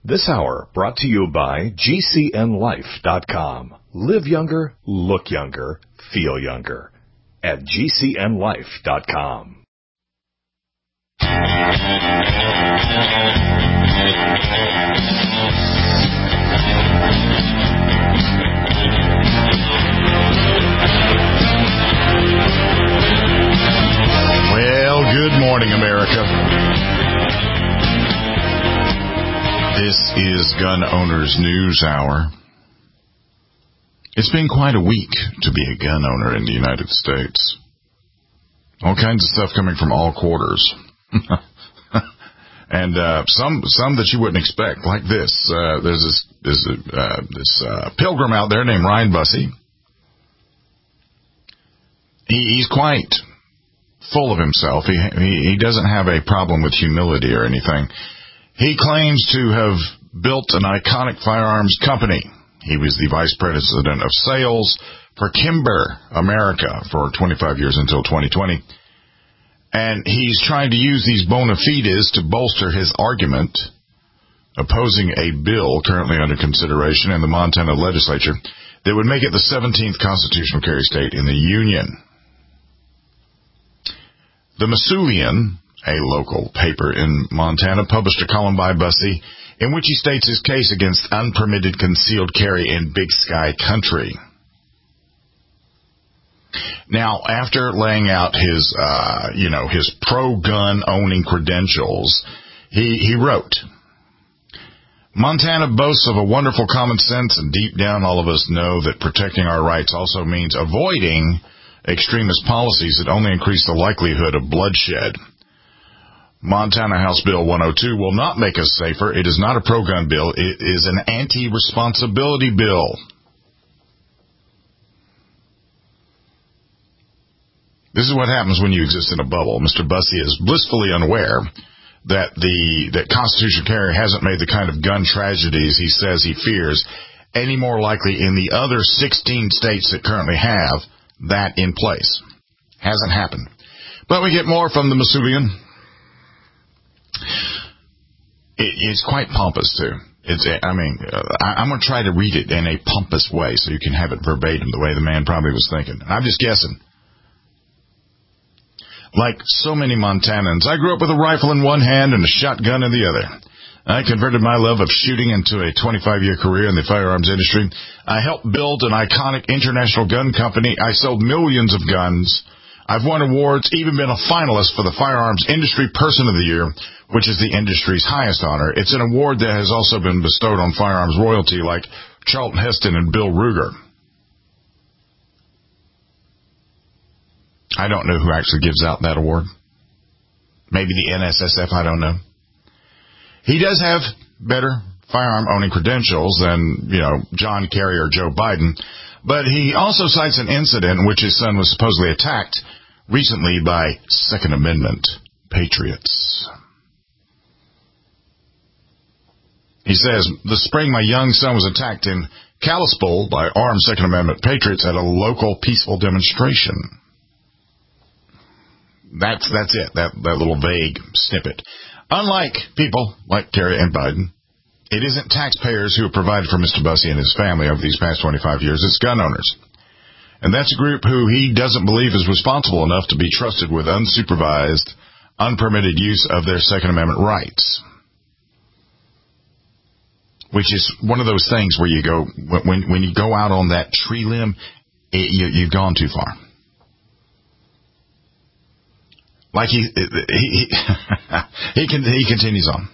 This hour brought to you by GCNLife.com. Live younger, look younger, feel younger at GCNLife.com. Well, good morning, America. This is Gun Owners News Hour. It's been quite a week to be a gun owner in the United States. All kinds of stuff coming from all quarters. And some that you wouldn't expect, like this. There's this pilgrim out there named Ryan Bussey. He's quite full of himself. He doesn't have a problem with humility or anything. He claims to have built an iconic firearms company. He was the vice president of sales for Kimber America for 25 years until 2020. And he's trying to use these bona fides to bolster his argument, opposing a bill currently under consideration in the Montana legislature that would make it the 17th constitutional carry state in the Union. The Masulian, a local paper in Montana, published a column by Bussey in which he states his case against unpermitted concealed carry in Big Sky country. Now, after laying out his pro-gun owning credentials, he wrote, Montana boasts of a wonderful common sense, and deep down all of us know that protecting our rights also means avoiding extremist policies that only increase the likelihood of bloodshed. Montana House Bill 102 will not make us safer. It is not a pro-gun bill. It is an anti-responsibility bill. This is what happens when you exist in a bubble. Mr. Bussey is blissfully unaware that constitutional carry hasn't made the kind of gun tragedies he says he fears any more likely in the other 16 states that currently have that in place. Hasn't happened. But we get more from the Masulian. It's quite pompous, too. I'm going to try to read it in a pompous way so you can have it verbatim the way the man probably was thinking. I'm just guessing. Like so many Montanans, I grew up with a rifle in one hand and a shotgun in the other. I converted my love of shooting into a 25-year career in the firearms industry. I helped build an iconic international gun company. I sold millions of guns. I've won awards, even been a finalist for the Firearms Industry Person of the Year, which is the industry's highest honor. It's an award that has also been bestowed on firearms royalty like Charlton Heston and Bill Ruger. I don't know who actually gives out that award. Maybe the NSSF, I don't know. He does have better firearm owning credentials than, John Kerry or Joe Biden, but he also cites an incident in which his son was supposedly attacked recently by Second Amendment patriots. He says, this spring my young son was attacked in Kalispell by armed Second Amendment patriots at a local peaceful demonstration. That's it, that little vague snippet. Unlike people like Kerry and Biden, it isn't taxpayers who have provided for Mr. Bussey and his family over these past 25 years. It's gun owners. And that's a group who he doesn't believe is responsible enough to be trusted with unsupervised, unpermitted use of their Second Amendment rights. Which is one of those things where you go, when you go out on that tree limb, you've gone too far. Like he continues on.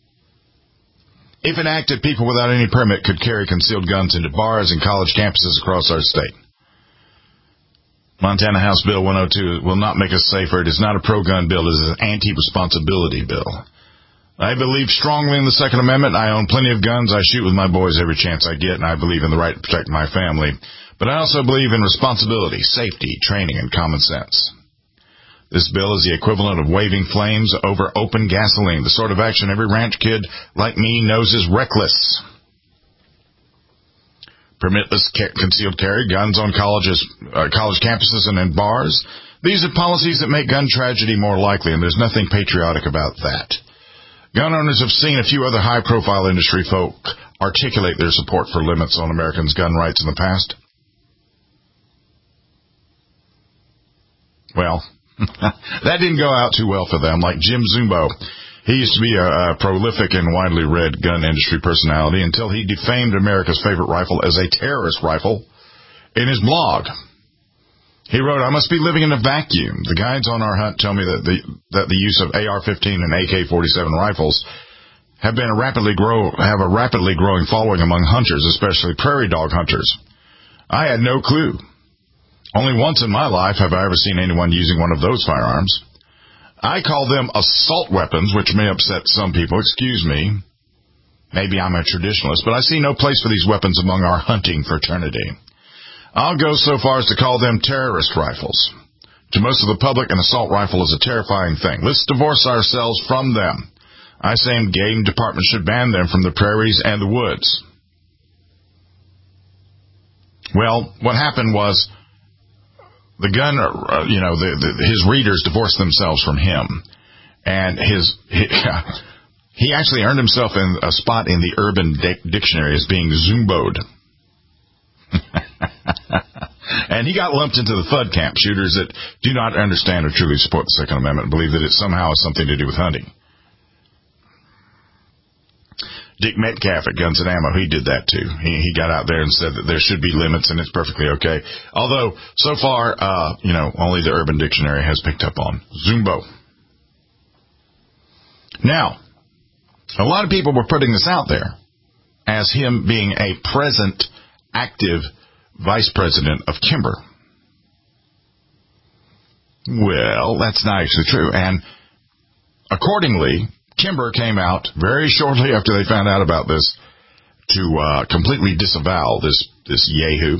If enacted, people without any permit could carry concealed guns into bars and college campuses across our state. Montana House Bill 102 will not make us safer. It is not a pro-gun bill. It is an anti-responsibility bill. I believe strongly in the Second Amendment. I own plenty of guns. I shoot with my boys every chance I get, and I believe in the right to protect my family. But I also believe in responsibility, safety, training, and common sense. This bill is the equivalent of waving flames over open gasoline, the sort of action every ranch kid like me knows is reckless. Permitless concealed carry, guns on college campuses and in bars. These are policies that make gun tragedy more likely, and there's nothing patriotic about that. Gun owners have seen a few other high-profile industry folk articulate their support for limits on Americans' gun rights in the past. Well, that didn't go out too well for them, like Jim Zumbo. He used to be a prolific and widely read gun industry personality until he defamed America's favorite rifle as a terrorist rifle in his blog. He wrote, "I must be living in a vacuum. The guides on our hunt tell me that the use of AR-15 and AK-47 rifles have a rapidly growing following among hunters, especially prairie dog hunters. I had no clue. Only once in my life have I ever seen anyone using one of those firearms. I call them assault weapons, which may upset some people. Excuse me. Maybe I'm a traditionalist, but I see no place for these weapons among our hunting fraternity. I'll go so far as to call them terrorist rifles. To most of the public, an assault rifle is a terrifying thing. Let's divorce ourselves from them. I say game departments should ban them from the prairies and the woods." Well, what happened was the gun, his readers divorced themselves from him, and he actually earned himself a spot in the Urban Dictionary as being Zumboed. And he got lumped into the FUD camp, shooters that do not understand or truly support the Second Amendment and believe that it somehow has something to do with hunting. Dick Metcalf at Guns and Ammo, he did that too. He got out there and said that there should be limits and it's perfectly okay. Although, so far, only the Urban Dictionary has picked up on Zumbo. Now, a lot of people were putting this out there as him being a present, active vice president of Kimber. Well, that's not actually true. And accordingly, Kimber came out very shortly after they found out about this to completely disavow this yahoo.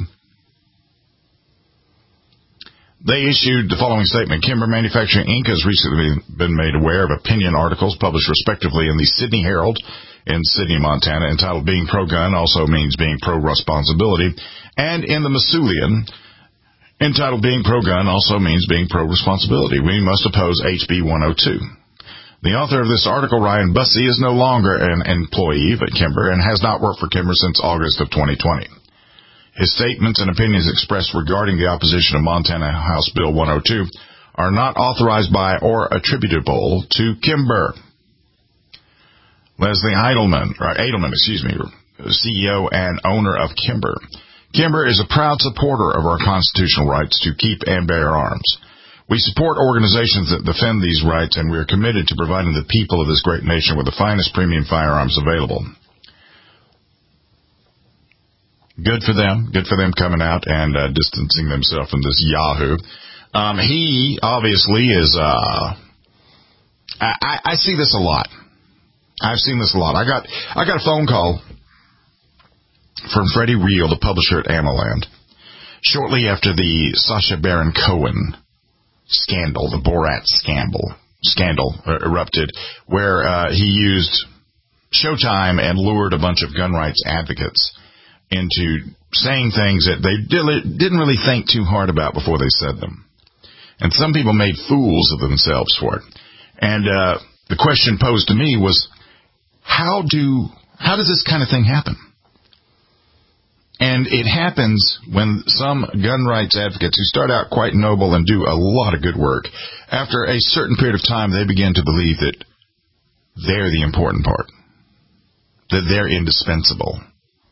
They issued the following statement. Kimber Manufacturing, Inc. has recently been made aware of opinion articles published respectively in the Sydney Herald in Sydney, Montana, entitled "Being Pro-Gun Also Means Being Pro-Responsibility," and in the Missoulian, entitled "Being Pro-Gun Also Means Being Pro-Responsibility. We must oppose HB 102. The author of this article, Ryan Bussey, is no longer an employee at Kimber and has not worked for Kimber since August of 2020. His statements and opinions expressed regarding the opposition of Montana House Bill 102 are not authorized by or attributable to Kimber. Leslie Edelman, CEO and owner of Kimber. Kimber is a proud supporter of our constitutional rights to keep and bear arms. We support organizations that defend these rights, and we are committed to providing the people of this great nation with the finest premium firearms available. Good for them. Good for them coming out and distancing themselves from this yahoo. He obviously is... I see this a lot. I've seen this a lot. I got a phone call from Freddie Reel, the publisher at AmmoLand, shortly after the Sacha Baron Cohen scandal, the Borat scandal erupted, where he used Showtime and lured a bunch of gun rights advocates into saying things that they didn't really think too hard about before they said them. And some people made fools of themselves for it. And the question posed to me was, how does this kind of thing happen? And it happens when some gun rights advocates who start out quite noble and do a lot of good work, after a certain period of time, they begin to believe that they're the important part, that they're indispensable.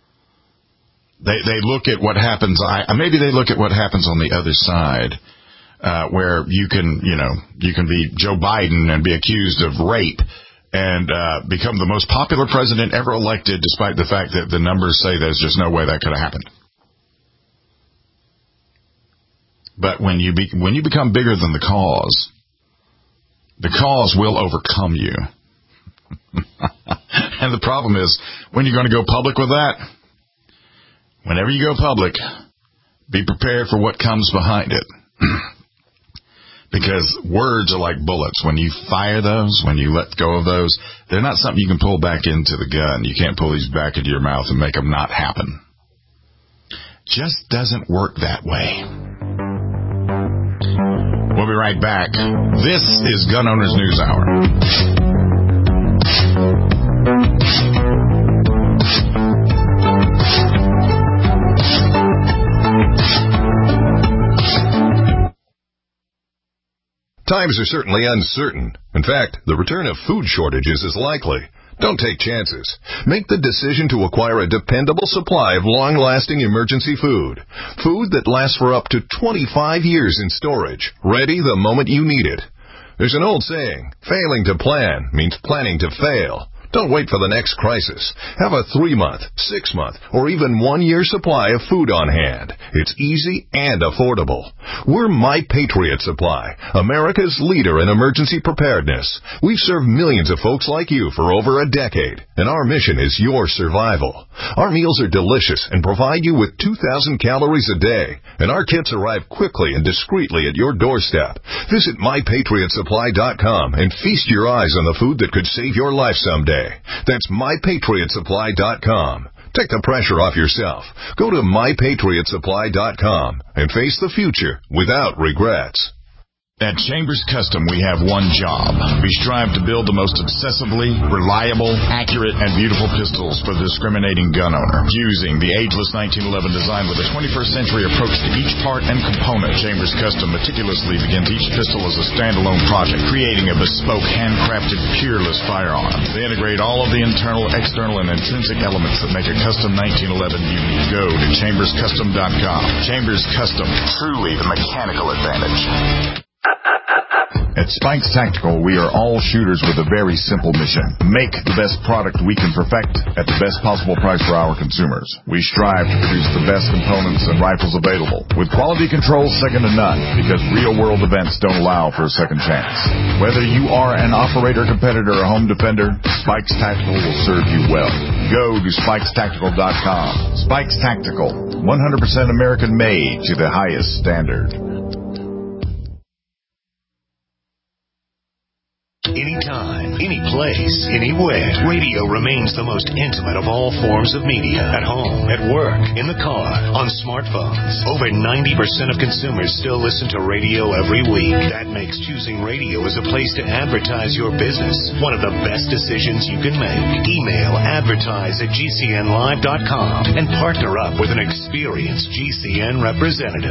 They look at what happens. Maybe they look at what happens on the other side, where you can be Joe Biden and be accused of rape and become the most popular president ever elected, despite the fact that the numbers say there's just no way that could have happened. But when you become bigger than the cause will overcome you. And the problem is, when you're going to go public with that, whenever you go public, be prepared for what comes behind it. Because words are like bullets. When you fire those, when you let go of those, they're not something you can pull back into the gun. You can't pull these back into your mouth and make them not happen. Just doesn't work that way. We'll be right back. This is Gun Owners News Hour. Times are certainly uncertain. In fact, the return of food shortages is likely. Don't take chances. Make the decision to acquire a dependable supply of long-lasting emergency food. Food that lasts for up to 25 years in storage, ready the moment you need it. There's an old saying, failing to plan means planning to fail. Don't wait for the next crisis. Have a 3-month, 6-month, or even 1-year supply of food on hand. It's easy and affordable. We're My Patriot Supply, America's leader in emergency preparedness. We've served millions of folks like you for over a decade, and our mission is your survival. Our meals are delicious and provide you with 2,000 calories a day, and our kits arrive quickly and discreetly at your doorstep. Visit MyPatriotSupply.com and feast your eyes on the food that could save your life someday. That's MyPatriotSupply.com. Take the pressure off yourself. Go to MyPatriotSupply.com and face the future without regrets. At Chambers Custom, we have one job. We strive to build the most obsessively reliable, accurate, and beautiful pistols for the discriminating gun owner. Using the ageless 1911 design with a 21st century approach to each part and component, Chambers Custom meticulously begins each pistol as a standalone project, creating a bespoke, handcrafted, peerless firearm. They integrate all of the internal, external, and intrinsic elements that make a custom 1911 unique. Go to chamberscustom.com. Chambers Custom, truly the mechanical advantage. At Spikes Tactical, we are all shooters with a very simple mission. Make the best product we can perfect at the best possible price for our consumers. We strive to produce the best components and rifles available, with quality control second to none, because real-world events don't allow for a second chance. Whether you are an operator, competitor, or home defender, Spikes Tactical will serve you well. Go to SpikesTactical.com. Spikes Tactical, 100% American-made to the highest standard. Anytime, any place, anywhere. Radio remains the most intimate of all forms of media. At home, at work, in the car, on smartphones. Over 90% of consumers still listen to radio every week. That makes choosing radio as a place to advertise your business one of the best decisions you can make. Email advertise@gcnlive.com and partner up with an experienced GCN representative.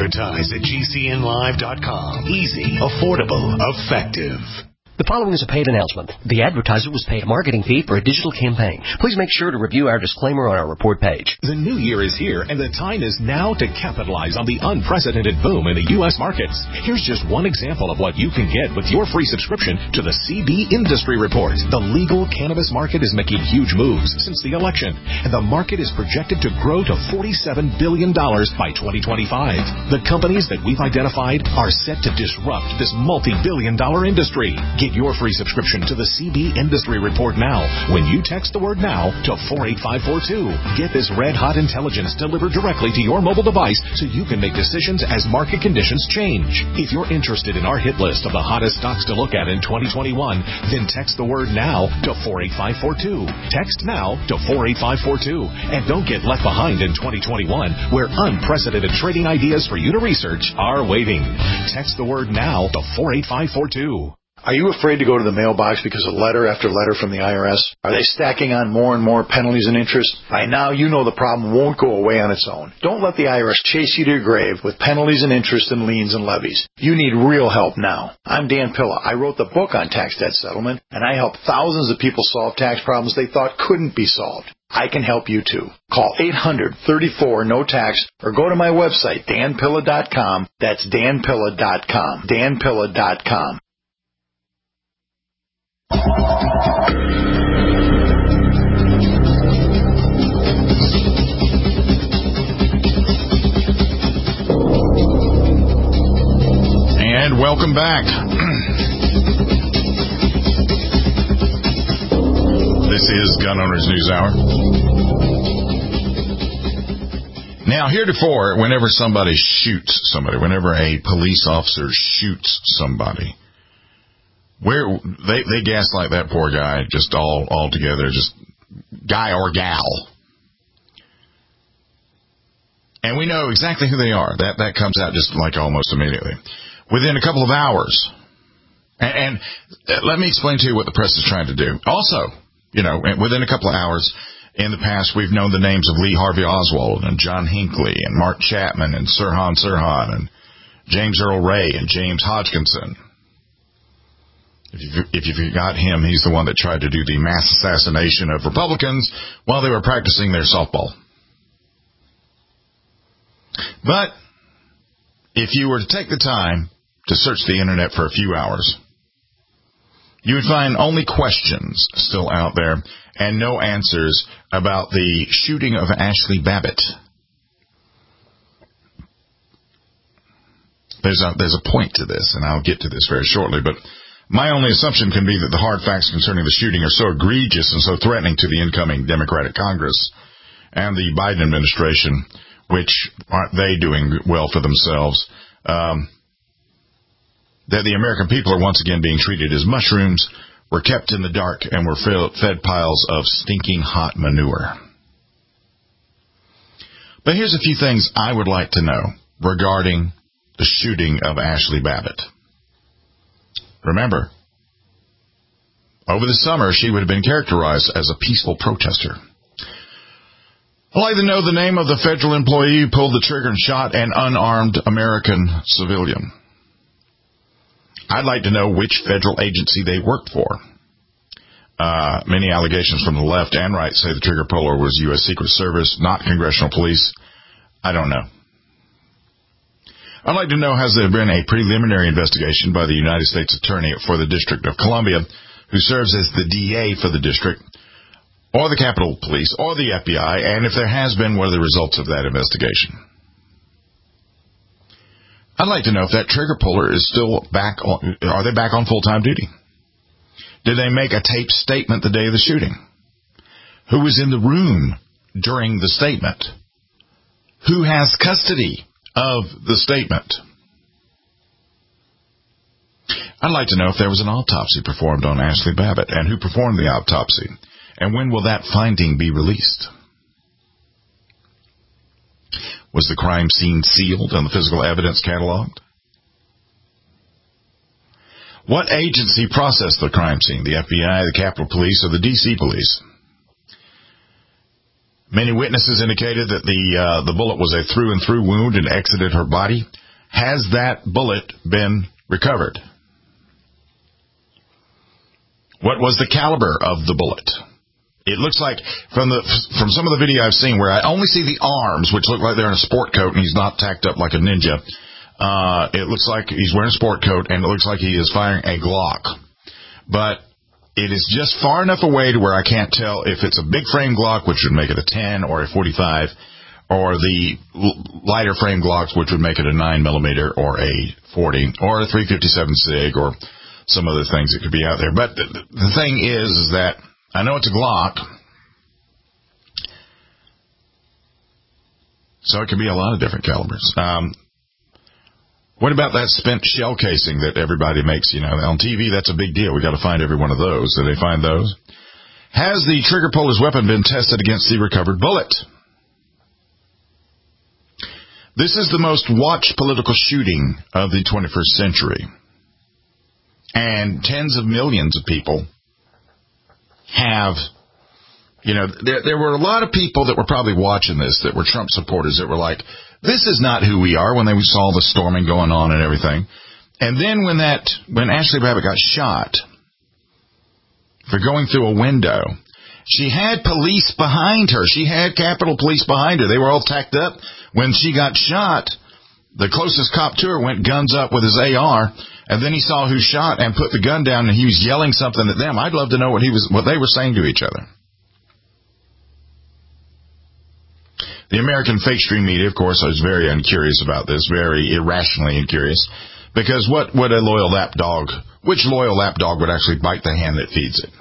Advertise@gcnlive.com. Easy, affordable, effective. The following is a paid announcement. The advertiser was paid a marketing fee for a digital campaign. Please make sure to review our disclaimer on our report page. The new year is here, and the time is now to capitalize on the unprecedented boom in the U.S. markets. Here's just one example of what you can get with your free subscription to the CB Industry Report. The legal cannabis market is making huge moves since the election, and the market is projected to grow to $47 billion by 2025. The companies that we've identified are set to disrupt this multi-billion-dollar industry. Get your free subscription to the CB Industry Report now when you text the word NOW to 48542. Get this red-hot intelligence delivered directly to your mobile device so you can make decisions as market conditions change. If you're interested in our hit list of the hottest stocks to look at in 2021, then text the word NOW to 48542. Text NOW to 48542. And don't get left behind in 2021, where unprecedented trading ideas for you to research are waiting. Text the word NOW to 48542. Are you afraid to go to the mailbox because of letter after letter from the IRS? Are they stacking on more and more penalties and interest? By now, you know the problem won't go away on its own. Don't let the IRS chase you to your grave with penalties and interest and liens and levies. You need real help now. I'm Dan Pilla. I wrote the book on tax debt settlement, and I help thousands of people solve tax problems they thought couldn't be solved. I can help you too. Call 800-34-NO-TAX or go to my website, danpilla.com. That's danpilla.com. danpilla.com. And welcome back. This is Gun Owners News Hour. Now, heretofore, whenever somebody shoots somebody, whenever a police officer shoots somebody, where they gaslight that poor guy just all together, just guy or gal. And we know exactly who they are. That comes out just like almost immediately. Within a couple of hours. And let me explain to you what the press is trying to do. Also, within a couple of hours, in the past, we've known the names of Lee Harvey Oswald and John Hinckley and Mark Chapman and Sirhan Sirhan and James Earl Ray and James Hodgkinson. If you forgot him, he's the one that tried to do the mass assassination of Republicans while they were practicing their softball. But if you were to take the time to search the internet for a few hours, you would find only questions still out there and no answers about the shooting of Ashley Babbitt. There's a point to this, and I'll get to this very shortly, but my only assumption can be that the hard facts concerning the shooting are so egregious and so threatening to the incoming Democratic Congress and the Biden administration, which aren't they doing well for themselves, that the American people are once again being treated as mushrooms, were kept in the dark, and were fed piles of stinking hot manure. But here's a few things I would like to know regarding the shooting of Ashley Babbitt. Remember, over the summer, she would have been characterized as a peaceful protester. I'd like to know the name of the federal employee who pulled the trigger and shot an unarmed American civilian. I'd like to know which federal agency they worked for. Many allegations from the left and right say the trigger puller was U.S. Secret Service, not Congressional Police. I don't know. I'd like to know, has there been a preliminary investigation by the United States Attorney for the District of Columbia, who serves as the DA for the district, or the Capitol Police, or the FBI, and if there has been, what are the results of that investigation? I'd like to know if that trigger puller is still back on, are they back on full-time duty? Did they make a taped statement the day of the shooting? Who was in the room during the statement? Who has custody of the statement? I'd like to know if there was an autopsy performed on Ashley Babbitt, and who performed the autopsy, and when will that finding be released? Was the crime scene sealed and the physical evidence cataloged? What agency processed the crime scene? The FBI, the Capitol Police, or the D.C. Police? Many witnesses indicated that the bullet was a through-and-through wound and exited her body. Has that bullet been recovered? What was the caliber of the bullet? It looks like, from some of the video I've seen, where I only see the arms, which look like they're in a sport coat and he's not tacked up like a ninja, it looks like he's wearing a sport coat and it looks like he is firing a Glock. But it is just far enough away to where I can't tell if it's a big frame Glock, which would make it a 10 or a 45, or the lighter frame Glocks, which would make it a 9mm or a 40 or a 357 SIG or some other things that could be out there. But the thing is that I know it's a Glock, so it could be a lot of different calibers. What about that spent shell casing that everybody makes? You know, on TV, that's a big deal. We got to find every one of those. Did they find those? Has the trigger puller's weapon been tested against the recovered bullet? This is the most watched political shooting of the 21st century. And tens of millions of people have, you know, there were a lot of people that were probably watching this that were Trump supporters that were like, this is not who we are, when they saw the storming going on and everything. And then when Ashley Babbitt got shot for going through a window, she had police behind her. She had Capitol Police behind her. They were all tacked up. When she got shot, the closest cop to her went guns up with his AR, and then he saw who shot and put the gun down, and he was yelling something at them. I'd love to know what they were saying to each other. The American fake stream media, of course, is very uncurious about this, very irrationally incurious, because what would which loyal lapdog would actually bite the hand that feeds it?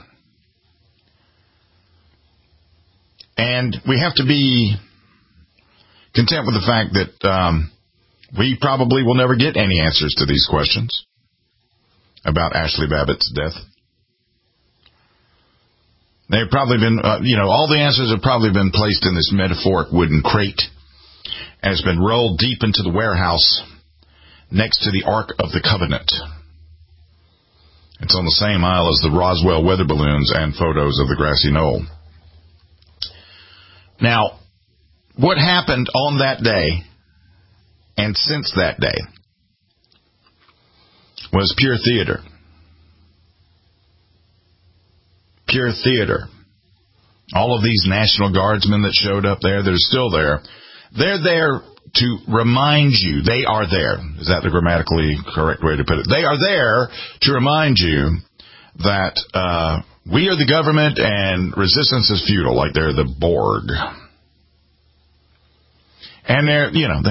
And we have to be content with the fact that we probably will never get any answers to these questions about Ashley Babbitt's death. They've probably been, all the answers have probably been placed in this metaphoric wooden crate, and it's been rolled deep into the warehouse next to the Ark of the Covenant. It's on the same aisle as the Roswell weather balloons and photos of the grassy knoll. Now, what happened on that day and since that day was pure theater. secure theater. All of these National Guardsmen that showed up there, they're still there. They're there to remind you. They are there. Is that the grammatically correct way to put it? They are there to remind you that we are the government and resistance is futile, like they're the Borg. And they're,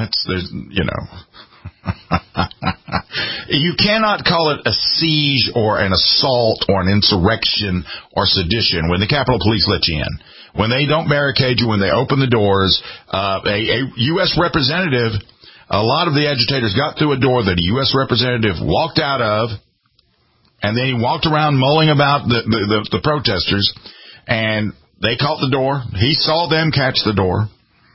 you cannot call it a siege or an assault or an insurrection or sedition when the Capitol Police let you in. When they don't barricade you, when they open the doors, a U.S. representative, a lot of the agitators got through a door that a U.S. representative walked out of, and then he walked around mulling about the protesters, and they caught the door. He saw them catch the door.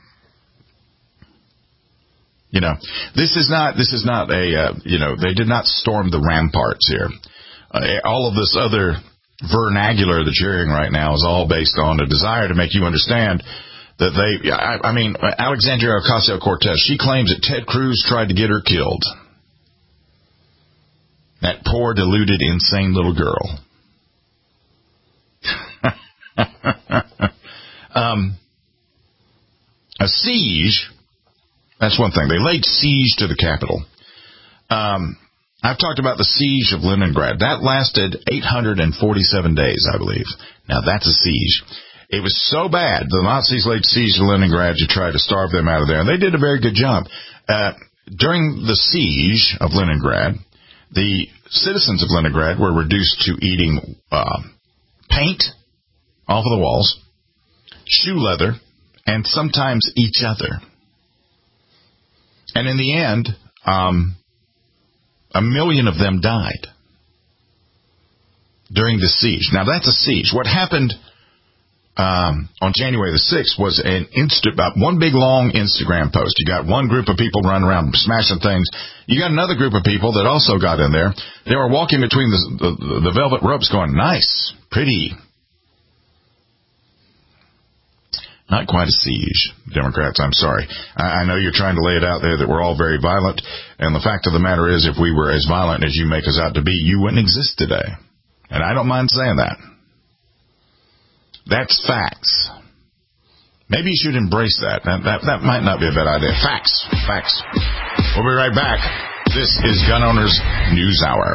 This is not they did not storm the ramparts here. All of this other vernacular that you're hearing right now is all based on a desire to make you understand that Alexandria Ocasio-Cortez, she claims that Ted Cruz tried to get her killed. That poor, deluded, insane little girl. A siege, that's one thing. They laid siege to the Capitol. I've talked about the siege of Leningrad. That lasted 847 days, I believe. Now, that's a siege. It was so bad, the Nazis laid siege to Leningrad to try to starve them out of there, and they did a very good job. During the siege of Leningrad, the citizens of Leningrad were reduced to eating paint off of the walls, shoe leather, and sometimes each other. And in the end, 1 million of them died during the siege. Now, that's a siege. What happened on January the 6th was about one big long Instagram post. You got one group of people running around smashing things. You got another group of people that also got in there. They were walking between the velvet ropes going, nice, pretty. Not quite a siege, Democrats, I'm sorry. I know you're trying to lay it out there that we're all very violent, and the fact of the matter is if we were as violent as you make us out to be, you wouldn't exist today. And I don't mind saying that. That's facts. Maybe you should embrace that. That might not be a bad idea. Facts. We'll be right back. This is Gun Owners News Hour.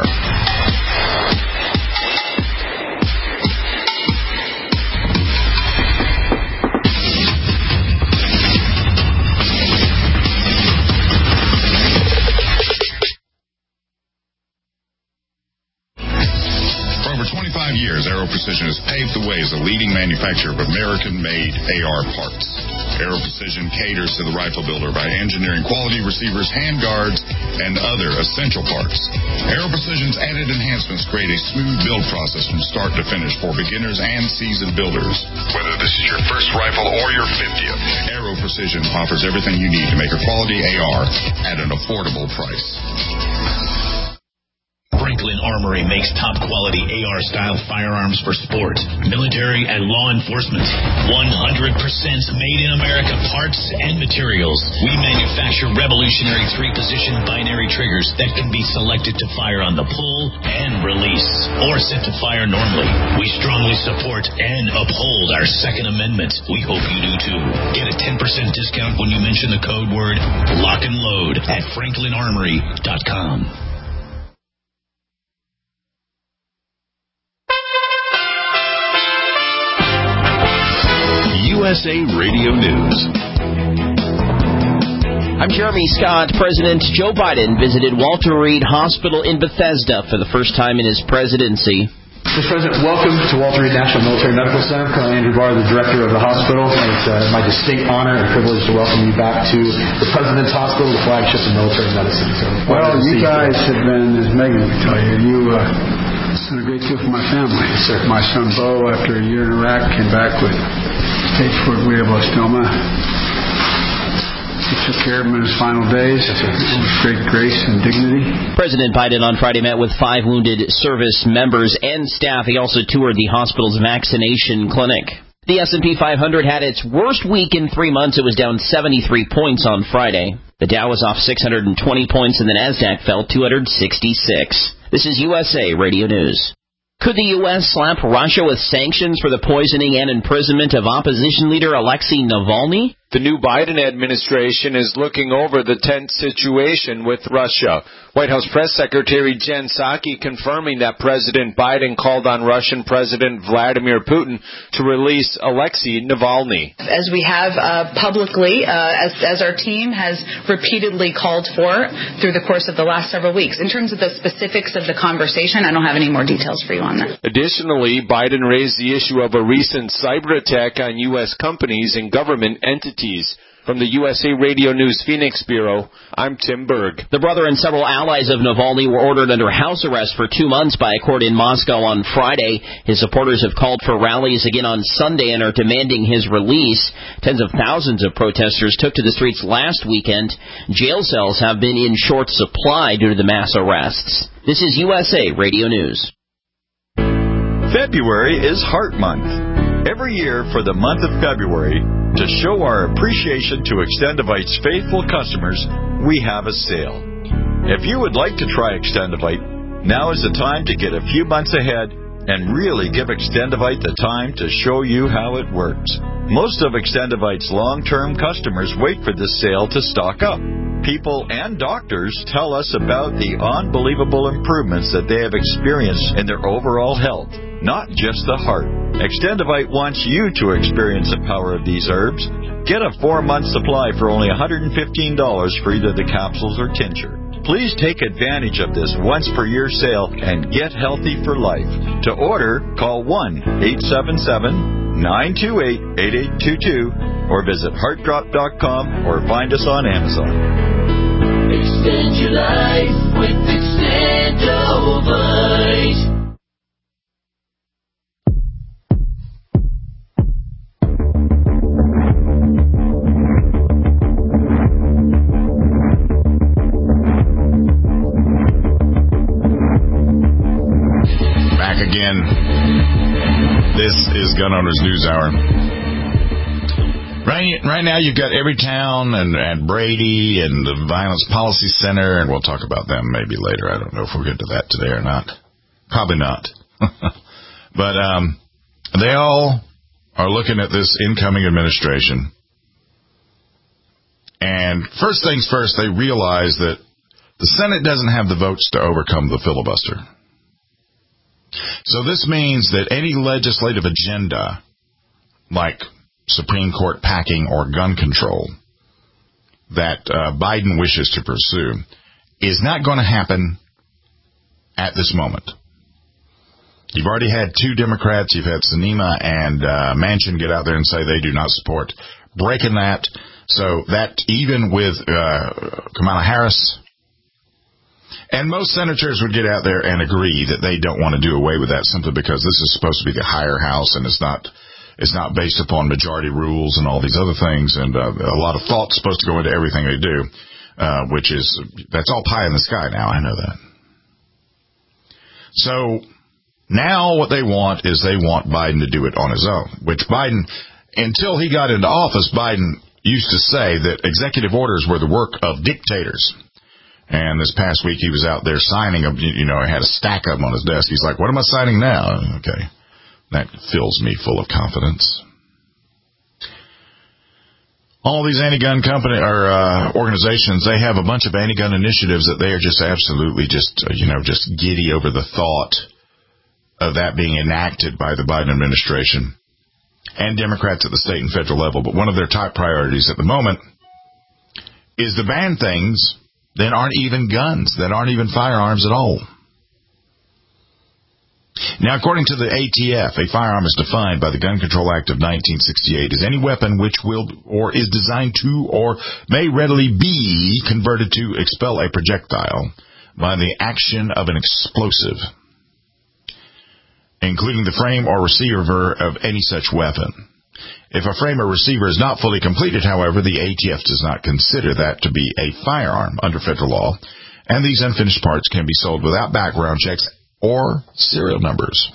Years, Aero Precision has paved the way as a leading manufacturer of American-made AR parts. Aero Precision caters to the rifle builder by engineering quality receivers, handguards, and other essential parts. Aero Precision's added enhancements create a smooth build process from start to finish for beginners and seasoned builders. Whether this is your first rifle or your 50th, Aero Precision offers everything you need to make a quality AR at an affordable price. Franklin Armory makes top-quality AR-style firearms for sport, military, and law enforcement. 100% made in America parts and materials. We manufacture revolutionary 3-position binary triggers that can be selected to fire on the pull and release, or set to fire normally. We strongly support and uphold our Second Amendment. We hope you do too. Get a 10% discount when you mention the code word LOCK and LOAD at FranklinArmory.com. USA Radio News. I'm Jeremy Scott. President Joe Biden visited Walter Reed Hospital in Bethesda for the first time in his presidency. Mr. President, welcome to Walter Reed National Military Medical Center. Colonel Andrew Barr, the director of the hospital. It's my distinct honor and privilege to welcome you back to the President's Hospital, the flagship of military medicine. So, well, you guys have been, as Megan would tell you, done a great deal for my family. Yes, sir. My son Bo, after a year in Iraq, came back with stage 4 glioblastoma. He took care of him in his final days with great grace and dignity. President Biden on Friday met with 5 wounded service members and staff. He also toured the hospital's vaccination clinic. The S&P 500 had its worst week in 3 months. It was down 73 points on Friday. The Dow was off 620 points and the NASDAQ fell 266. This is USA Radio News. Could the U.S. slap Russia with sanctions for the poisoning and imprisonment of opposition leader Alexei Navalny? The new Biden administration is looking over the tense situation with Russia. White House Press Secretary Jen Psaki confirming that President Biden called on Russian President Vladimir Putin to release Alexei Navalny. As we have publicly, as our team has repeatedly called for through the course of the last several weeks. In terms of the specifics of the conversation, I don't have any more details for you on that. Additionally, Biden raised the issue of a recent cyber attack on U.S. companies and government entities. From the USA Radio News Phoenix Bureau, I'm Tim Berg. The brother and several allies of Navalny were ordered under house arrest for 2 months by a court in Moscow on Friday. His supporters have called for rallies again on Sunday and are demanding his release. Tens of thousands of protesters took to the streets last weekend. Jail cells have been in short supply due to the mass arrests. This is USA Radio News. February is Heart Month. Every year for the month of February, to show our appreciation to Extendivite's faithful customers, we have a sale. If you would like to try Extendivite, now is the time to get a few months ahead and really give Extendivite the time to show you how it works. Most of Extendivite's long-term customers wait for this sale to stock up. People and doctors tell us about the unbelievable improvements that they have experienced in their overall health, not just the heart. Extendivite wants you to experience the power of these herbs. Get a 4-month supply for only $115 for either the capsules or tincture. Please take advantage of this once-per-year sale and get healthy for life. To order, call 1-877-928-8822 or visit heartdrop.com or find us on Amazon. Extend your life with Extendivite. Again, this is Gun Owners News Hour. Right now, you've got Everytown and Brady and the Violence Policy Center, and we'll talk about them maybe later. I don't know if we'll get to that today or not. Probably not. But they all are looking at this incoming administration. And first things first, they realize that the Senate doesn't have the votes to overcome the filibuster. So this means that any legislative agenda, like Supreme Court packing or gun control, that Biden wishes to pursue, is not going to happen at this moment. You've already had 2 Democrats, you've had Sinema and Manchin get out there and say they do not support breaking that. So that even with Kamala Harris, and most senators would get out there and agree that they don't want to do away with that simply because this is supposed to be the higher house and it's not based upon majority rules and all these other things, and a lot of thought's supposed to go into everything they do, that's all pie in the sky now. I know that. So now what they want is they want Biden to do it on his own, which Biden, until he got into office, Biden used to say that executive orders were the work of dictators. And this past week he was out there signing them, he had a stack of them on his desk. He's like, what am I signing now? Okay. That fills me full of confidence. All these anti-gun company or organizations, they have a bunch of anti-gun initiatives that they are just absolutely just giddy over the thought of that being enacted by the Biden administration and Democrats at the state and federal level. But one of their top priorities at the moment is to ban things that aren't even guns, that aren't even firearms at all. Now, according to the ATF, a firearm is defined by the Gun Control Act of 1968 as any weapon which will or is designed to or may readily be converted to expel a projectile by the action of an explosive, including the frame or receiver of any such weapon. If a frame or receiver is not fully completed, however, the ATF does not consider that to be a firearm under federal law, and these unfinished parts can be sold without background checks or serial numbers.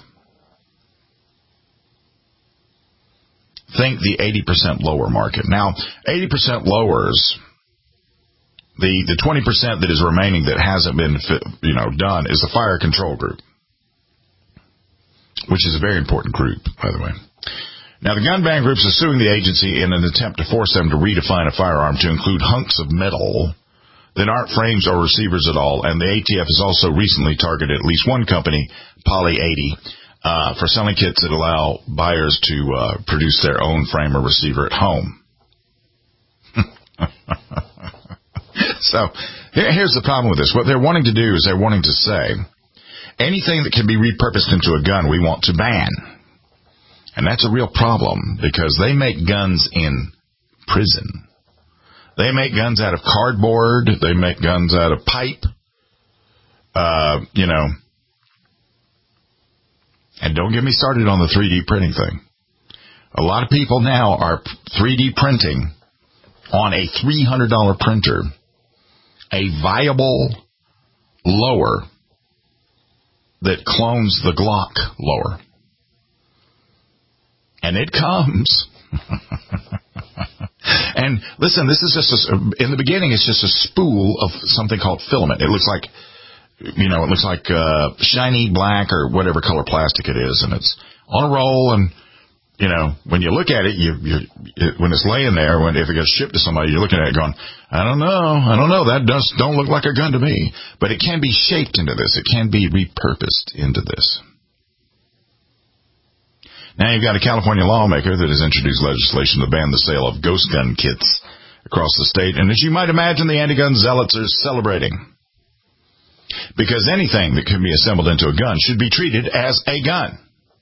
Think the 80% lower market. Now, 80% lowers, the 20% that is remaining that hasn't been done is the fire control group. which is a very important group, by the way. Now, the gun ban groups are suing the agency in an attempt to force them to redefine a firearm to include hunks of metal that aren't frames or receivers at all, and the ATF has also recently targeted at least one company, Poly 80, for selling kits that allow buyers to produce their own frame or receiver at home. So, here's the problem with this. What they're wanting to do is they're wanting to say, anything that can be repurposed into a gun, we want to ban. And that's a real problem, because they make guns in prison. They make guns out of cardboard. They make guns out of pipe. And don't get me started on the 3D printing thing. A lot of people now are 3D printing on a $300 printer a viable lower that clones the Glock lower. And it comes. And listen, this is just in the beginning, it's just a spool of something called filament. It looks like, shiny black or whatever color plastic it is, and it's on a roll. And when you look at it, when it's laying there, if it gets shipped to somebody, you're looking at it going, I don't know, that don't look like a gun to me. But it can be shaped into this. It can be repurposed into this. Now you've got a California lawmaker that has introduced legislation to ban the sale of ghost gun kits across the state. And as you might imagine, the anti-gun zealots are celebrating. Because anything that can be assembled into a gun should be treated as a gun.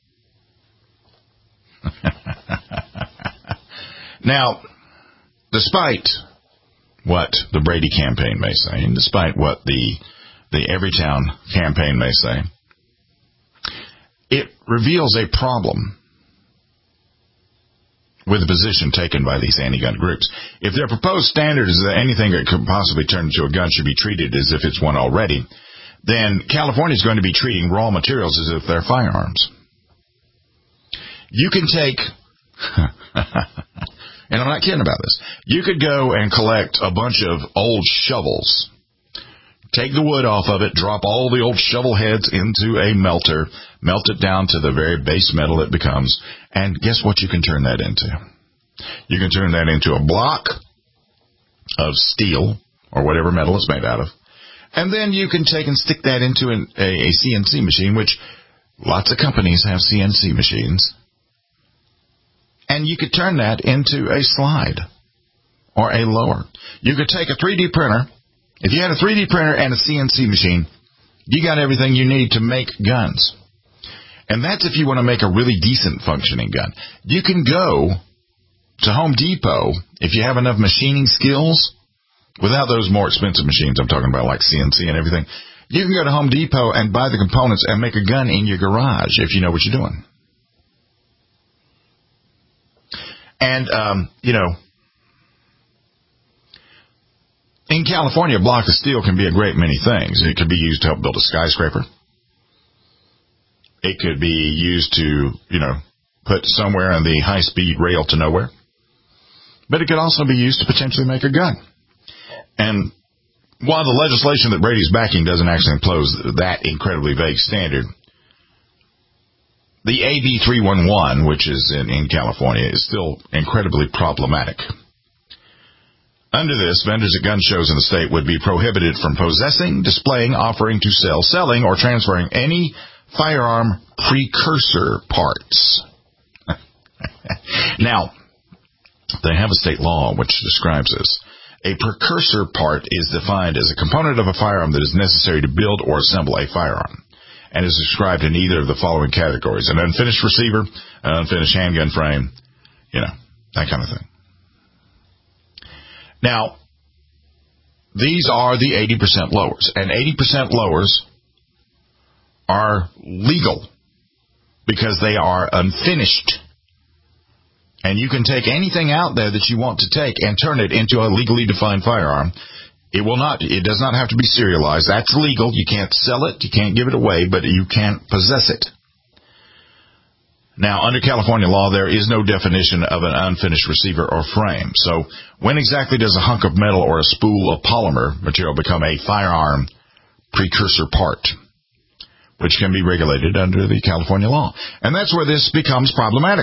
Now, despite what the Brady campaign may say, and despite what the Everytown campaign may say, it reveals a problem with the position taken by these anti-gun groups. If their proposed standard is that anything that could possibly turn into a gun should be treated as if it's one already, then California is going to be treating raw materials as if they're firearms. You can take, and I'm not kidding about this, you could go and collect a bunch of old shovels, take the wood off of it, drop all the old shovel heads into a melter, melt it down to the very base metal it becomes, and guess what you can turn that into? You can turn that into a block of steel, or whatever metal it's made out of, and then you can take and stick that into a CNC machine, which lots of companies have CNC machines, and you could turn that into a slide, or a lower. You could take a 3D printer. If you had a 3D printer and a CNC machine, you got everything you need to make guns. And that's if you want to make a really decent functioning gun. You can go to Home Depot, if you have enough machining skills, without those more expensive machines I'm talking about, like CNC and everything. You can go to Home Depot and buy the components and make a gun in your garage if you know what you're doing. And, in California, a block of steel can be a great many things. It could be used to help build a skyscraper. It could be used to, put somewhere on the high-speed rail to nowhere. But it could also be used to potentially make a gun. And while the legislation that Brady's backing doesn't actually impose that incredibly vague standard, the AB 311, which is in California, is still incredibly problematic. Under this, vendors at gun shows in the state would be prohibited from possessing, displaying, offering to sell, selling, or transferring any firearm precursor parts. Now, they have a state law which describes this. A precursor part is defined as a component of a firearm that is necessary to build or assemble a firearm, and is described in either of the following categories: an unfinished receiver, an unfinished handgun frame, that kind of thing. Now, these are the 80% lowers, and 80% lowers are legal because they are unfinished. And you can take anything out there that you want to take and turn it into a legally defined firearm. It does not have to be serialized. That's legal. You can't sell it. You can't give it away, but you can't possess it. Now, under California law, there is no definition of an unfinished receiver or frame. So when exactly does a hunk of metal or a spool of polymer material become a firearm precursor part? which can be regulated under the California law. And that's where this becomes problematic.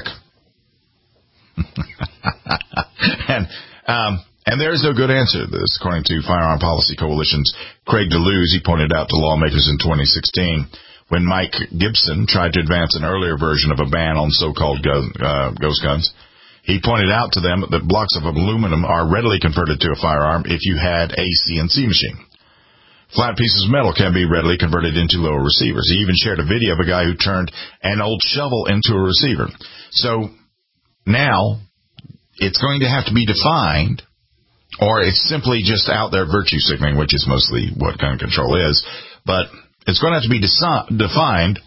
And there is no good answer to this, according to Firearm Policy Coalition's Craig DeLuz. He pointed out to lawmakers in 2016 when Mike Gibson tried to advance an earlier version of a ban on so-called ghost guns. He pointed out to them that blocks of aluminum are readily converted to a firearm if you had a CNC machine. Flat pieces of metal can be readily converted into lower receivers. He even shared a video of a guy who turned an old shovel into a receiver. So now it's going to have to be defined, or it's simply just out there virtue signaling, which is mostly what gun control is. But it's going to have to be defined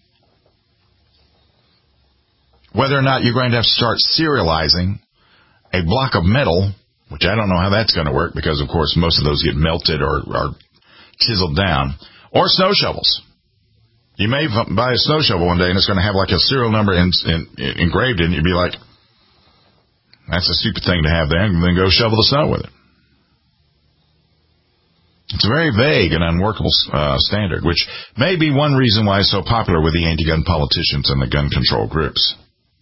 whether or not you're going to have to start serializing a block of metal, which I don't know how that's going to work because, of course, most of those get melted or chiseled down, or snow shovels. You may buy a snow shovel one day and it's going to have like a serial number engraved in it. You'd be like, that's a stupid thing to have there, and then go shovel the snow with it. It's a very vague and unworkable standard, which may be one reason why it's so popular with the anti-gun politicians and the gun control groups.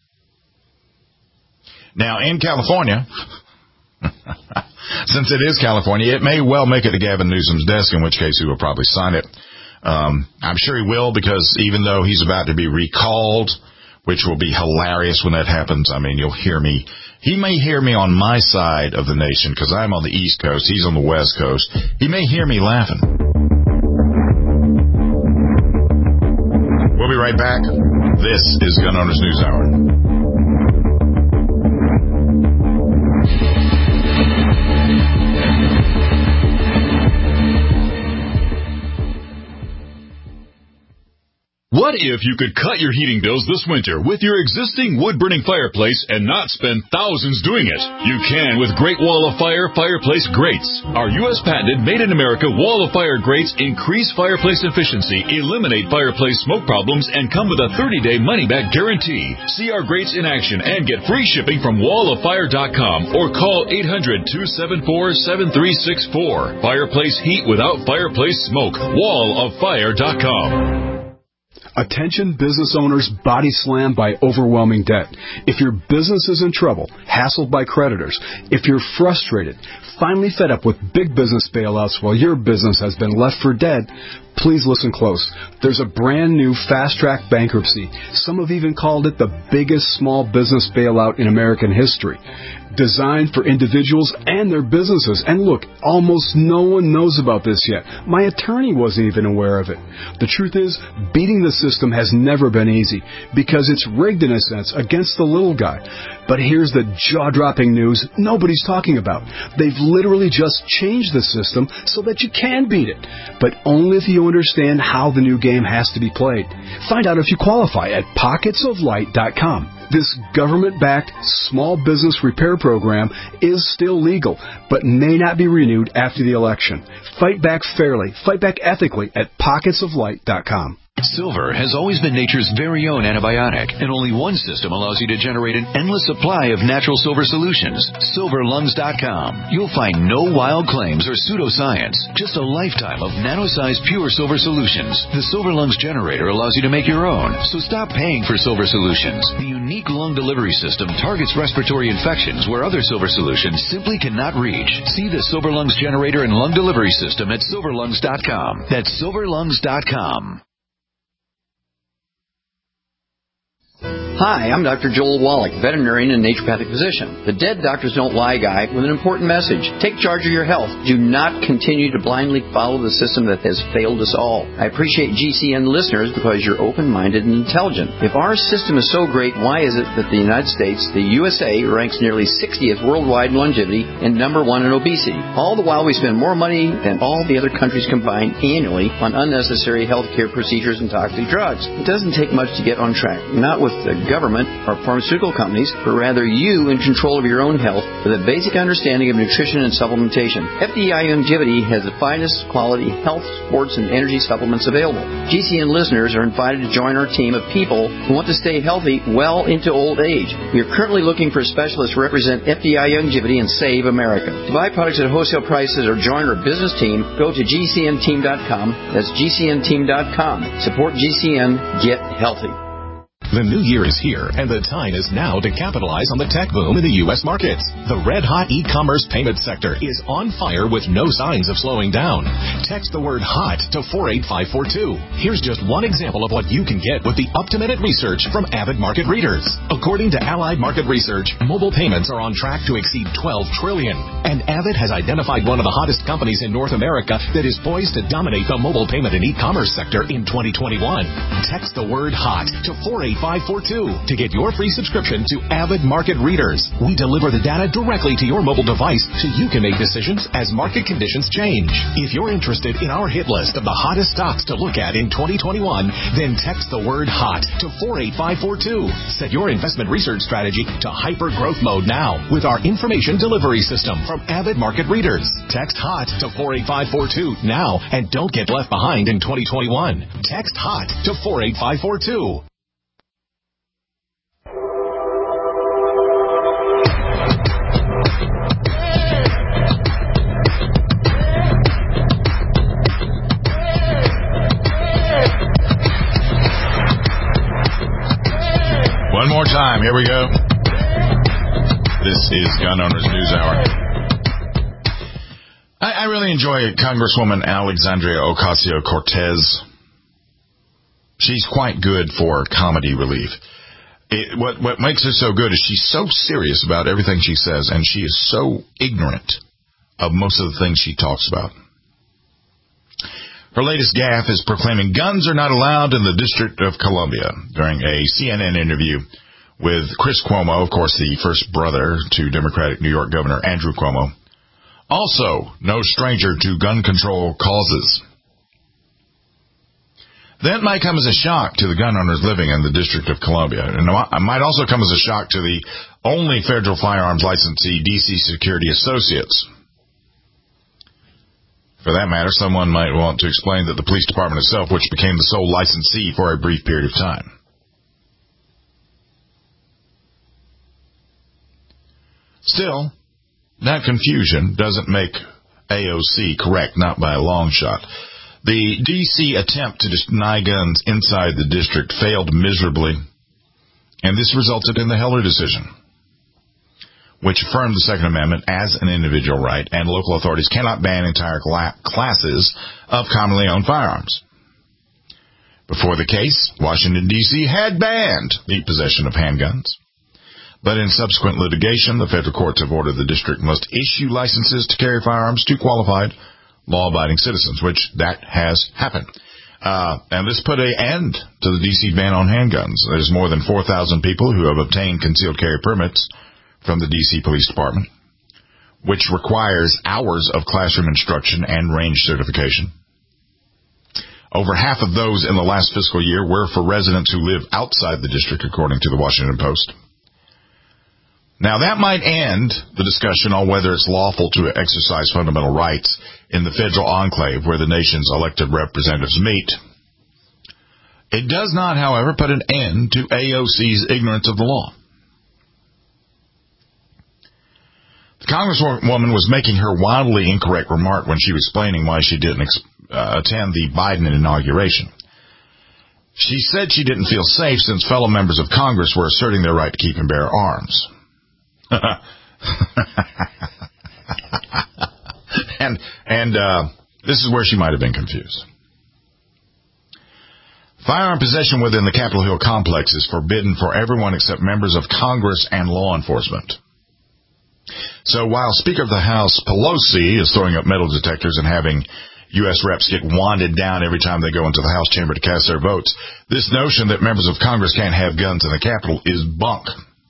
Now, in California, since it is California, it may well make it to Gavin Newsom's desk, in which case he will probably sign it. I'm sure he will, because even though he's about to be recalled, which will be hilarious when that happens, I mean, you'll hear me. He may hear me on my side of the nation, because I'm on the East Coast, he's on the West Coast. He may hear me laughing. We'll be right back. This is Gun Owners News Hour. What if you could cut your heating bills this winter with your existing wood-burning fireplace and not spend thousands doing it? You can with Great Wall of Fire fireplace grates. Our U.S. patented made-in-America Wall of Fire grates increase fireplace efficiency, eliminate fireplace smoke problems, and come with a 30-day money-back guarantee. See our grates in action and get free shipping from walloffire.com or call 800-274-7364. Fireplace heat without fireplace smoke. walloffire.com. Attention business owners body slammed by overwhelming debt. If your business is in trouble, hassled by creditors, if you're frustrated, finally fed up with big business bailouts while your business has been left for dead, please listen close. There's a brand new fast-track bankruptcy. Some have even called it the biggest small business bailout in American history. Designed for individuals and their businesses. And look, almost no one knows about this yet. My attorney wasn't even aware of it. The truth is, beating the system has never been easy because it's rigged in a sense against the little guy. But here's the jaw-dropping news nobody's talking about. They've literally just changed the system so that you can beat it, but only if you understand how the new game has to be played. Find out if you qualify at pocketsoflight.com. This government-backed small business repair program is still legal, but may not be renewed after the election. Fight back fairly, fight back ethically at pocketsoflight.com. Silver has always been nature's very own antibiotic, and only one system allows you to generate an endless supply of natural silver solutions. SilverLungs.com. You'll find no wild claims or pseudoscience, just a lifetime of nano-sized pure silver solutions. The Silver Lungs generator allows you to make your own, so stop paying for silver solutions. The unique lung delivery system targets respiratory infections where other silver solutions simply cannot reach. See the Silver Lungs generator and lung delivery system at SilverLungs.com. That's SilverLungs.com. Hi, I'm Dr. Joel Wallach, veterinarian and naturopathic physician. The Dead Doctors Don't Lie guy with an important message. Take charge of your health. Do not continue to blindly follow the system that has failed us all. I appreciate GCN listeners because you're open-minded and intelligent. If our system is so great, why is it that the United States, the USA, ranks nearly 60th worldwide in longevity and number 1 in obesity? All the while we spend more money than all the other countries combined annually on unnecessary health care procedures and toxic drugs. It doesn't take much to get on track. Not with the government or pharmaceutical companies, but rather you in control of your own health with a basic understanding of nutrition and supplementation. FDI Youngevity has the finest quality health, sports, and energy supplements available. GCN listeners are invited to join our team of people who want to stay healthy well into old age. We are currently looking for specialists to represent FDI Youngevity and Save America. To buy products at wholesale prices or join our business team, go to GCNteam.com. That's GCNteam.com. Support GCN. Get healthy. The new year is here, and the time is now to capitalize on the tech boom in the U.S. markets. The red-hot e-commerce payment sector is on fire with no signs of slowing down. Text the word HOT to 48542. Here's just one example of what you can get with the up-to-minute research from Avid Market Readers. According to Allied Market Research, mobile payments are on track to exceed $12 trillion. And Avid has identified one of the hottest companies in North America that is poised to dominate the mobile payment and e-commerce sector in 2021. Text the word HOT to 48542 to get your free subscription to Avid Market Readers. We deliver the data directly to your mobile device so you can make decisions as market conditions change. If you're interested in our hit list of the hottest stocks to look at in 2021, then text the word HOT to 48542. Set your investment research strategy to hyper growth mode now with our information delivery system from Avid Market Readers. Text HOT to 48542 now and don't get left behind in 2021. Text HOT to 48542. One more time. Here we go. This is Gun Owners News Hour. I really enjoy Congresswoman Alexandria Ocasio-Cortez. She's quite good for comedy relief. What makes her so good is she's so serious about everything she says, and she is so ignorant of most of the things she talks about. Her latest gaffe is proclaiming guns are not allowed in the District of Columbia during a CNN interview with Chris Cuomo, of course, the first brother to Democratic New York Governor Andrew Cuomo. Also, no stranger to gun control causes. That might come as a shock to the gun owners living in the District of Columbia. And it might also come as a shock to the only federal firearms licensee, DC Security Associates. For that matter, someone might want to explain that the police department itself, which became the sole licensee for a brief period of time. Still, that confusion doesn't make AOC correct, not by a long shot. The D.C. attempt to deny guns inside the district failed miserably, and this resulted in the Heller decision, which affirmed the Second Amendment as an individual right, and local authorities cannot ban entire classes of commonly owned firearms. Before the case, Washington, D.C. had banned the possession of handguns. But in subsequent litigation, the federal courts have ordered the district must issue licenses to carry firearms to qualified, law-abiding citizens, which that has happened. And this put an end to the D.C. ban on handguns. There's more than 4,000 people who have obtained concealed carry permits from the D.C. Police Department, which requires hours of classroom instruction and range certification. Over half of those in the last fiscal year were for residents who live outside the district, according to the Washington Post. Now, that might end the discussion on whether it's lawful to exercise fundamental rights in the federal enclave where the nation's elected representatives meet. It does not, however, put an end to AOC's ignorance of the law. The Congresswoman was making her wildly incorrect remark when she was explaining why she didn't attend the Biden inauguration. She said she didn't feel safe since fellow members of Congress were asserting their right to keep and bear arms. and this is where she might have been confused. Firearm possession within the Capitol Hill complex is forbidden for everyone except members of Congress and law enforcement. So while Speaker of the House Pelosi is throwing up metal detectors and having U.S. reps get wanded down every time they go into the House chamber to cast their votes, this notion that members of Congress can't have guns in the Capitol is bunk.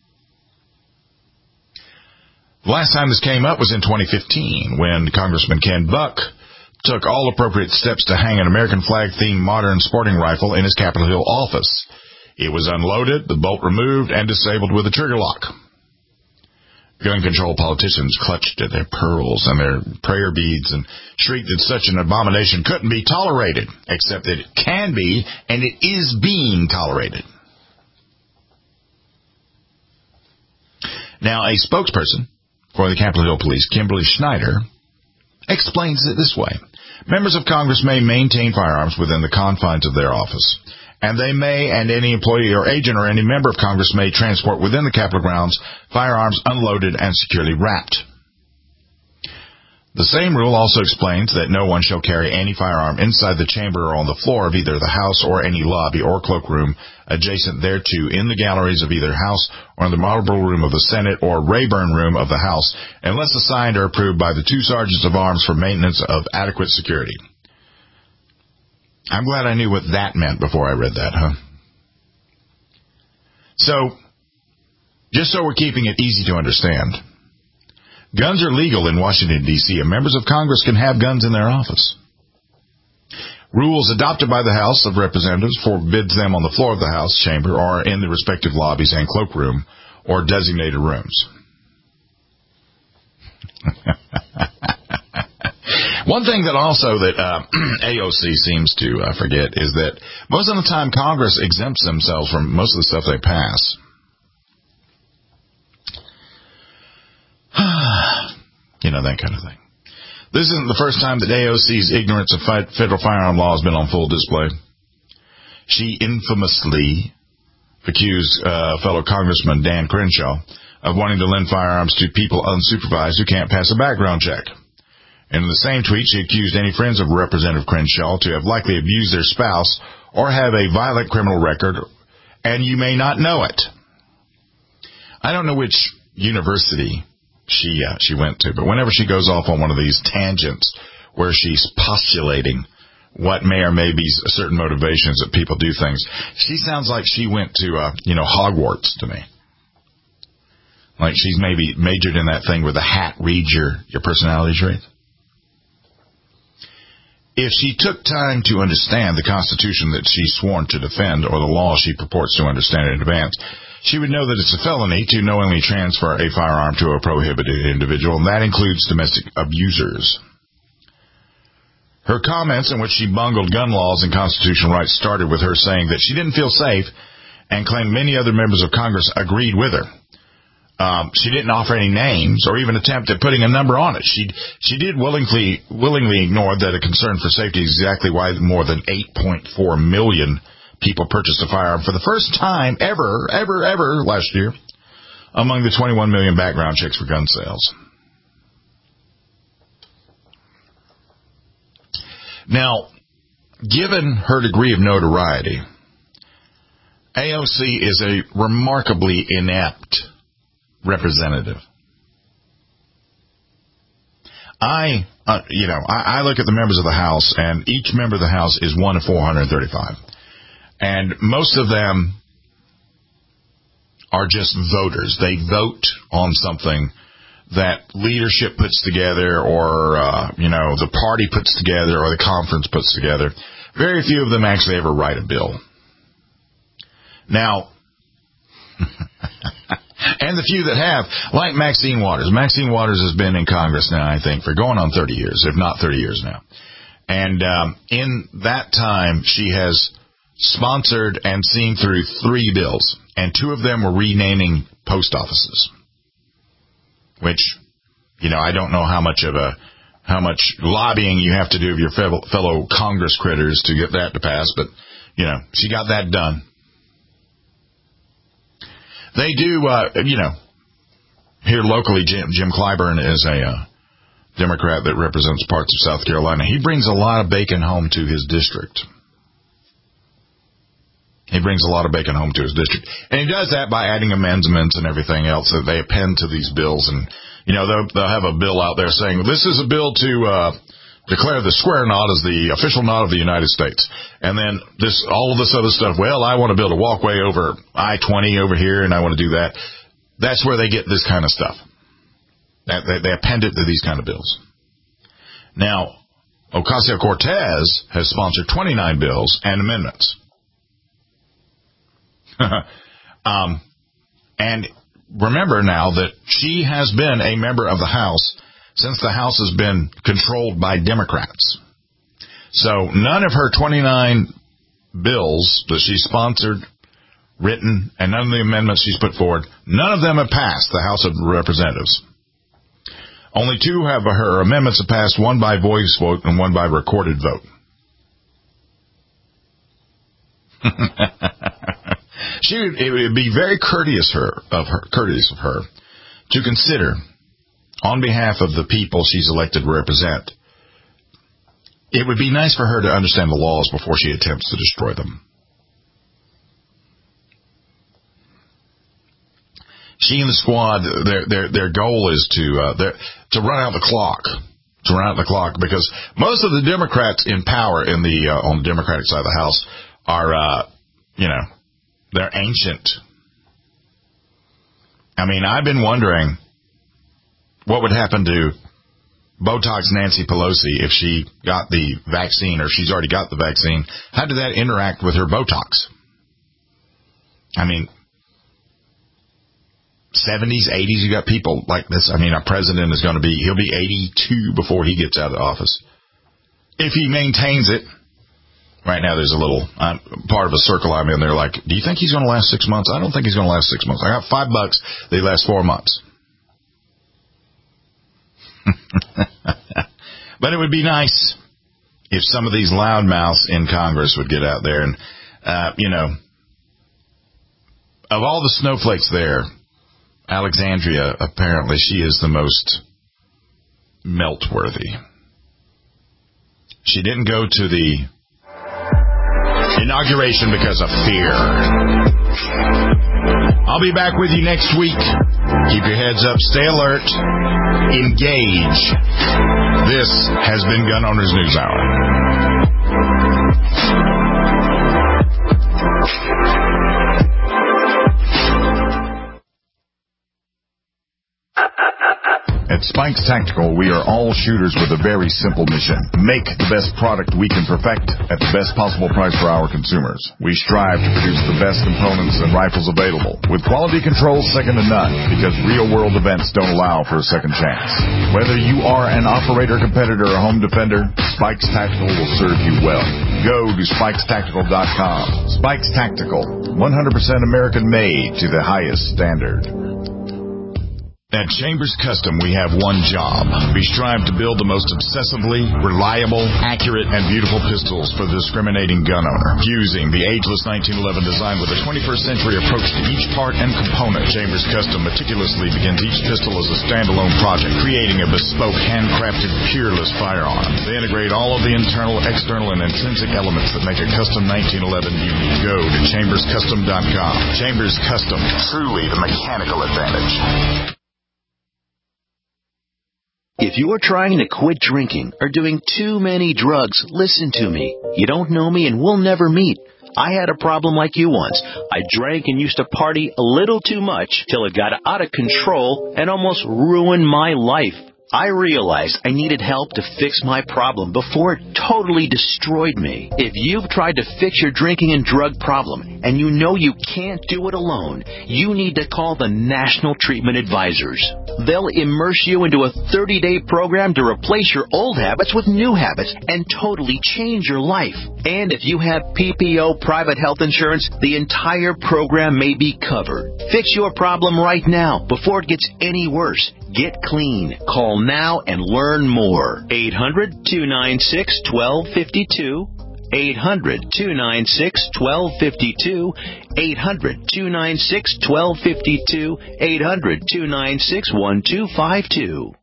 The last time this came up was in 2015 when Congressman Ken Buck took all appropriate steps to hang an American flag-themed modern sporting rifle in his Capitol Hill office. It was unloaded, the bolt removed, and disabled with a trigger lock. Gun control politicians clutched at their pearls and their prayer beads and shrieked that such an abomination couldn't be tolerated, except that it can be, and it is being tolerated. Now, a spokesperson for the Capitol Hill Police, Kimberly Schneider, explains it this way. Members of Congress may maintain firearms within the confines of their office, and they may, and any employee or agent or any member of Congress may transport within the Capitol grounds firearms unloaded and securely wrapped. The same rule also explains that no one shall carry any firearm inside the chamber or on the floor of either the House or any lobby or cloakroom adjacent thereto in the galleries of either House or in the Marlborough Room of the Senate or Rayburn Room of the House, unless assigned or approved by the 2 sergeants of arms for maintenance of adequate security. I'm glad I knew what that meant before I read that, huh? So, just so we're keeping it easy to understand, guns are legal in Washington, D.C., and members of Congress can have guns in their office. Rules adopted by the House of Representatives forbids them on the floor of the House chamber or in the respective lobbies and cloakroom or designated rooms. One thing that also that AOC seems to forget is that most of the time Congress exempts themselves from most of the stuff they pass. You know, that kind of thing. This isn't the first time that AOC's ignorance of federal firearm law has been on full display. She infamously accused fellow Congressman Dan Crenshaw of wanting to lend firearms to people unsupervised who can't pass a background check. And in the same tweet, she accused any friends of Representative Crenshaw to have likely abused their spouse or have a violent criminal record, and you may not know it. I don't know which university she went to, but whenever she goes off on one of these tangents where she's postulating what may or may be certain motivations that people do things, she sounds like she went to Hogwarts to me. Like she's maybe majored in that thing where the hat reads your personality traits. If she took time to understand the Constitution that she's sworn to defend or the law she purports to understand in advance, she would know that it's a felony to knowingly transfer a firearm to a prohibited individual, and that includes domestic abusers. Her comments in which she bungled gun laws and constitutional rights started with her saying that she didn't feel safe and claimed many other members of Congress agreed with her. She didn't offer any names or even attempt at putting a number on it. She did willingly ignore that a concern for safety is exactly why more than 8.4 million people purchased a firearm for the first time ever last year among the 21 million background checks for gun sales. Now, given her degree of notoriety, AOC is a remarkably inept representative. I look at the members of the House, and each member of the House is one of 435. And most of them are just voters. They vote on something that leadership puts together or, the party puts together or the conference puts together. Very few of them actually ever write a bill. Now, and the few that have, like Maxine Waters. Maxine Waters has been in Congress now, I think, for going on 30 years, if not 30 years now. And in that time, she has sponsored and seen through 3 bills, and 2 of them were renaming post offices, which, I don't know how much lobbying you have to do of your fellow Congress critters to get that to pass, but, she got that done. They do, here locally, Jim Clyburn is a Democrat that represents parts of South Carolina. He brings a lot of bacon home to his district. And he does that by adding amendments and everything else that they append to these bills. And, they'll have a bill out there saying, this is a bill to declare the square knot as the official knot of the United States. And then all of this other stuff, well, I want to build a walkway over I-20 over here, and I want to do that. That's where they get this kind of stuff. They append it to these kind of bills. Now, Ocasio-Cortez has sponsored 29 bills and amendments. And remember now that she has been a member of the House since the House has been controlled by Democrats. So none of her 29 bills that she sponsored, written, and none of the amendments she's put forward, none of them have passed the House of Representatives. Only two of her amendments have passed, one by voice vote and one by recorded vote. It would be very courteous of her to consider, on behalf of the people she's elected to represent, it would be nice for her to understand the laws before she attempts to destroy them. She and the squad, their goal is to run out the clock. To run out the clock, because most of the Democrats in power on the Democratic side of the House are, they're ancient. I mean, I've been wondering what would happen to Botox Nancy Pelosi if she got the vaccine, or she's already got the vaccine. How did that interact with her Botox? I mean, 70s, 80s, you got people like this. I mean, our president he'll be 82 before he gets out of office. If he maintains it. Right now there's a little, part of a circle I'm in there like, do you think he's going to last 6 months? I don't think he's going to last 6 months. I got $5. They last 4 months. But it would be nice if some of these loudmouths in Congress would get out there and, of all the snowflakes there, Alexandria, apparently she is the most melt-worthy. She didn't go to the inauguration because of fear. I'll be back with you next week. Keep your heads up, stay alert, engage. This has been Gun Owners News Hour. At Spikes Tactical, we are all shooters with a very simple mission. Make the best product we can perfect at the best possible price for our consumers. We strive to produce the best components and rifles available, with quality control second to none, because real-world events don't allow for a second chance. Whether you are an operator, competitor, or home defender, Spikes Tactical will serve you well. Go to SpikesTactical.com. Spikes Tactical, 100% American-made to the highest standard. At Chambers Custom, we have one job. We strive to build the most obsessively reliable, accurate, and beautiful pistols for the discriminating gun owner. Fusing the ageless 1911 design with a 21st century approach to each part and component, Chambers Custom meticulously begins each pistol as a standalone project, creating a bespoke, handcrafted, peerless firearm. They integrate all of the internal, external, and intrinsic elements that make a custom 1911 unique. Go to chamberscustom.com. Chambers Custom, truly the mechanical advantage. If you are trying to quit drinking or doing too many drugs, listen to me. You don't know me and we'll never meet. I had a problem like you once. I drank and used to party a little too much till it got out of control and almost ruined my life. I realized I needed help to fix my problem before it totally destroyed me. If you've tried to fix your drinking and drug problem and you know you can't do it alone, you need to call the National Treatment Advisors. They'll immerse you into a 30-day program to replace your old habits with new habits and totally change your life. And if you have PPO private health insurance, the entire program may be covered. Fix your problem right now before it gets any worse. Get clean. Call now and learn more. 800-296-1252. 800-296-1252. 800-296-1252. 800-296-1252.